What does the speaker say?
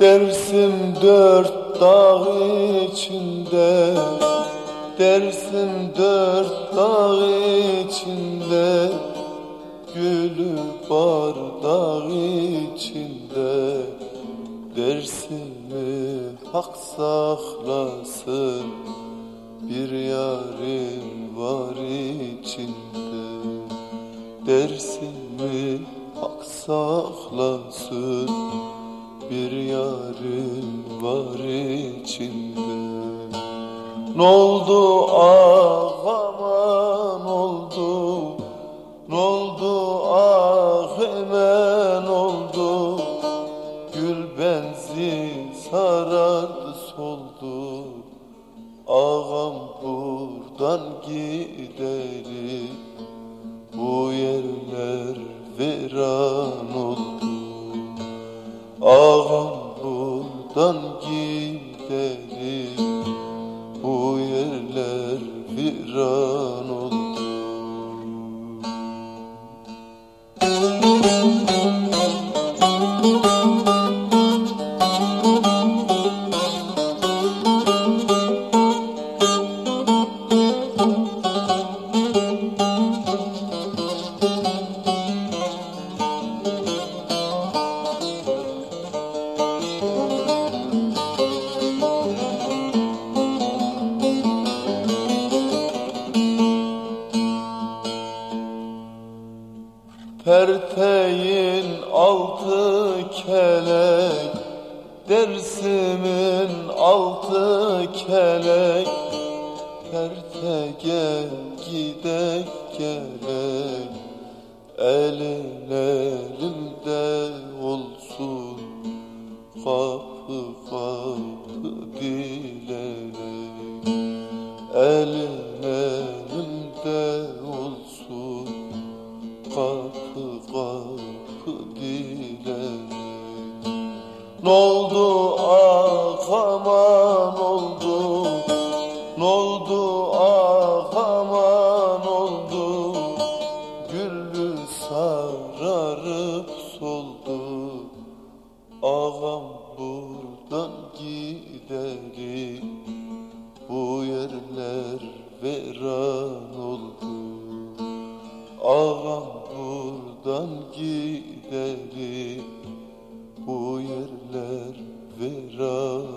Dersim dört dağ içinde, Dersim dört dağ içinde, gülü bardak içinde. Dersimi hak saklasın, bir yarim var içinde. Dersimi hak saklasın, bir yarim var içinde. N'oldu ağama n'oldu, N'oldu ah hemen oldu, gül benzi sarardı soldu. Ağam buradan gideri, bu yerler viran oldu. Ağam buradan gideri, bu yerler viran oldu. Perteğin altı kelek, Dersimin altı kelek. Perteğe gidek gerek, elin elimde olsun, kapı kapı dilerek. Elin elimde olsun, kapı kapı dilerek. N'oldu ağama n'oldu, N'oldu ağama n'oldu, güllü sararıp soldu. Ağam buradan gideri, bu yerler viran oldu. Ağam buradan gideri, bu yerler viran